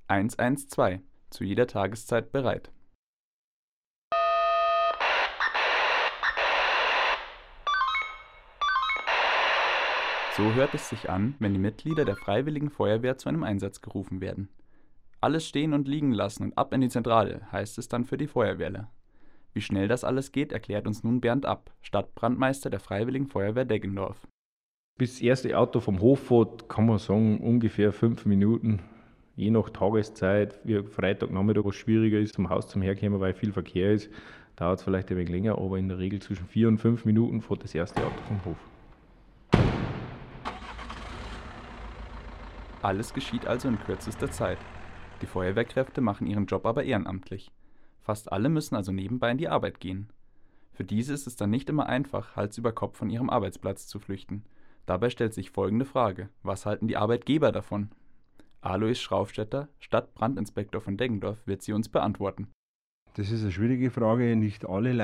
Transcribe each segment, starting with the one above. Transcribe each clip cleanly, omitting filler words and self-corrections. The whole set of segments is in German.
112, zu jeder Tageszeit bereit. So hört es sich an, wenn die Mitglieder der Freiwilligen Feuerwehr zu einem Einsatz gerufen werden. Alles stehen und liegen lassen und ab in die Zentrale, heißt es dann für die Feuerwehrler. Wie schnell das alles geht, erklärt uns nun Bernd App, Stadtbrandmeister der Freiwilligen Feuerwehr Deggendorf. Bis das erste Auto vom Hof fährt, kann man sagen, ungefähr 5 Minuten. Je nach Tageszeit, wie Freitagnachmittag, was schwieriger ist, zum Haus zum Herkommen, weil viel Verkehr ist, dauert es vielleicht ein wenig länger, aber in der Regel zwischen 4 und 5 Minuten fährt das erste Auto vom Hof. Alles geschieht also in kürzester Zeit. Die Feuerwehrkräfte machen ihren Job aber ehrenamtlich. Fast alle müssen also nebenbei in die Arbeit gehen. Für diese ist es dann nicht immer einfach, Hals über Kopf von ihrem Arbeitsplatz zu flüchten. Dabei stellt sich folgende Frage: Was halten die Arbeitgeber davon? Alois Schraufstetter, Stadtbrandinspektor von Deggendorf, wird sie uns beantworten. Das ist eine schwierige Frage. Nicht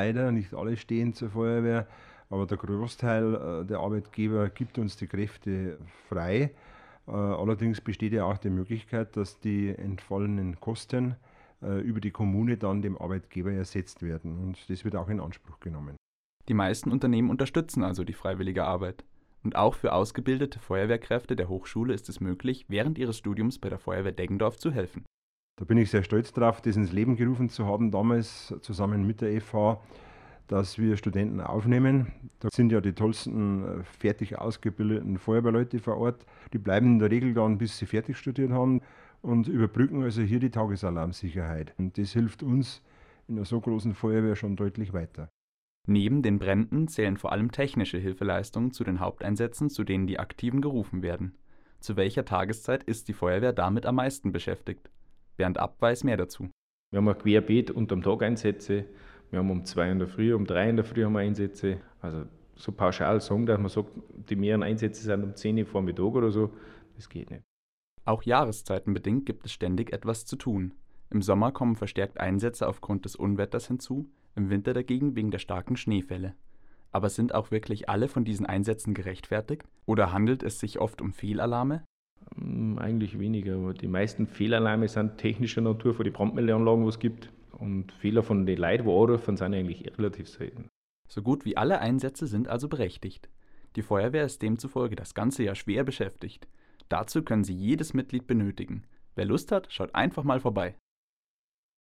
alle stehen zur Feuerwehr, aber der Großteil der Arbeitgeber gibt uns die Kräfte frei. Allerdings besteht ja auch die Möglichkeit, dass die entfallenen Kosten über die Kommune dann dem Arbeitgeber ersetzt werden. Und das wird auch in Anspruch genommen. Die meisten Unternehmen unterstützen also die freiwillige Arbeit. Und auch für ausgebildete Feuerwehrkräfte der Hochschule ist es möglich, während ihres Studiums bei der Feuerwehr Deggendorf zu helfen. Da bin ich sehr stolz drauf, das ins Leben gerufen zu haben, damals zusammen mit der FH, dass wir Studenten aufnehmen. Da sind ja die tollsten fertig ausgebildeten Feuerwehrleute vor Ort. Die bleiben in der Regel dann, bis sie fertig studiert haben und überbrücken also hier die Tagesalarmsicherheit. Und das hilft uns in einer so großen Feuerwehr schon deutlich weiter. Neben den Bränden zählen vor allem technische Hilfeleistungen zu den Haupteinsätzen, zu denen die Aktiven gerufen werden. Zu welcher Tageszeit ist die Feuerwehr damit am meisten beschäftigt? Bernd App weiß mehr dazu. Wir haben ein Querbeet unterm Tag Einsätze. Wir haben um 2 in der Früh, um 3 in der Früh haben wir Einsätze. Also so pauschal sagen, dass man sagt, die mehreren Einsätze sind um 10 Uhr Vormittag oder so, das geht nicht. Auch jahreszeitenbedingt gibt es ständig etwas zu tun. Im Sommer kommen verstärkt Einsätze aufgrund des Unwetters hinzu, im Winter dagegen wegen der starken Schneefälle. Aber sind auch wirklich alle von diesen Einsätzen gerechtfertigt? Oder handelt es sich oft um Fehlalarme? Eigentlich weniger, aber die meisten Fehlalarme sind technischer Natur von den Brandmeldeanlagen, was es gibt. Und Fehler von den Leuten, die anrufen, sind eigentlich relativ selten. So gut wie alle Einsätze sind also berechtigt. Die Feuerwehr ist demzufolge das ganze Jahr schwer beschäftigt. Dazu können Sie jedes Mitglied benötigen. Wer Lust hat, schaut einfach mal vorbei.